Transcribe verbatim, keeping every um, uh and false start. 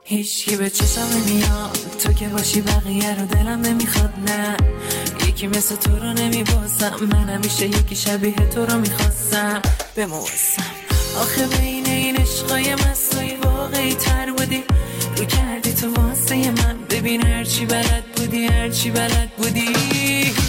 هیچکی به چشم نمیاد تو که باشی بقیه رو دلم نمیخواد، نه یکی مثل تو رو نمیباسم، من همیشه یکی شبیه تو رو میخواستم بمواسم. آخه بین این عشقای مستوی واقعی تر بودی، رو کردی تو واسه من، ببین هرچی بلد بودی هرچی بلد بودی